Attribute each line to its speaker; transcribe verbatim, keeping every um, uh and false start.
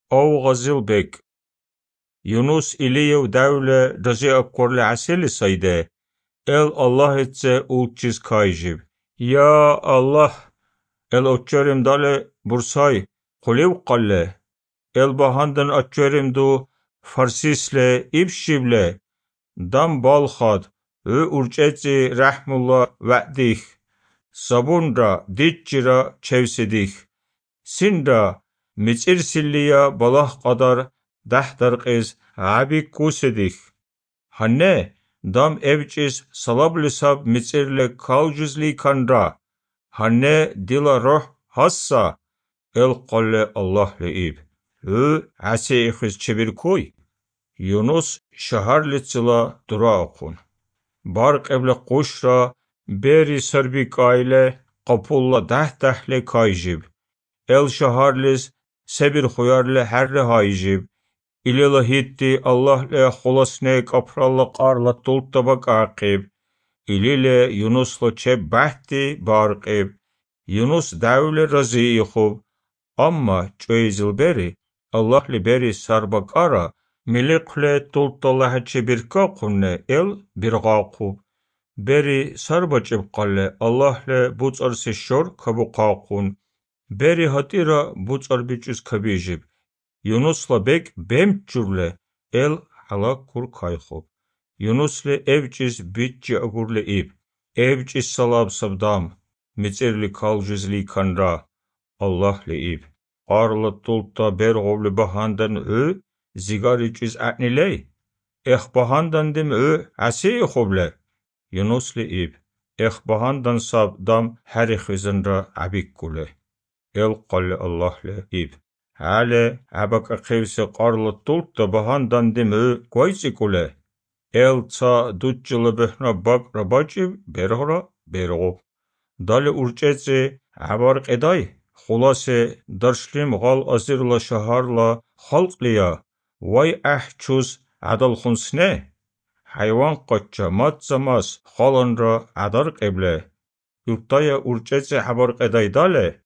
Speaker 1: او غزل بك يونس إليو دولة رجاء كورل عسل سيده ال الله تse ulçiz kayjib يا الله ال أتشرم داله برساي قليو قله ال بهندن أتشرم دو فرسيسله إبشيبله دم بالخاد و urçeci rahmullah va'dih sabunra ditçira çevsedik sinra mitsirsilliya balah kadar dahtarqiz abik kusedik hanne dam evçiz salablisab mitsirle kalcüzli kanra hanne dila roh hassa el qalle Allah leib و عسى إخز çevir koy Yunus şaharlıçıla dura okun. Barq evle qoşra beri sarbi kayle qapulla dah dahle kayjib. El şaharliz sebir xoyarle herle hayjib. İlela hitti Allah le xolasne kapralla qarla tultabak aqib. İlile Yunusla çeb bahti barqib. Yunus davle razı xub. Amma çöyzil beri Allah le beri sarbak ara Milikle tultallaha çebirka kunne el birqaqub. Beri sarbaçib qalle Allahle buçar seşor kabu qaqun. Beri hatira buçar biçüz kabijib. Yunusla bek bemçurle el halak kur kayxub. Yunusle evciz bitçi agurle ib. Evciz salab sabdam. Mitzirli kalcizli kanra. Allahle ib. Arla tulta bergovle bahandan ö. Zigari çiz atniley. Ex bahandan dem ö asi xoble. Yunus li ib. Ex bahandan sab dam her xizanra abik kule. El qalle Allah le ib. Hale abak aqivse qarla tulta bahandan dem ö koysi kule. El ça dutçılı behna bak rabacib berhora bergo. Dale urçetse abar qeday. Xulase darşlim gal azirla şaharla xalqliya. Vay ahçuz adal xunsne hayvan qaçça matzamas xalanra adar qeble yurtaya urçece habar qedaydale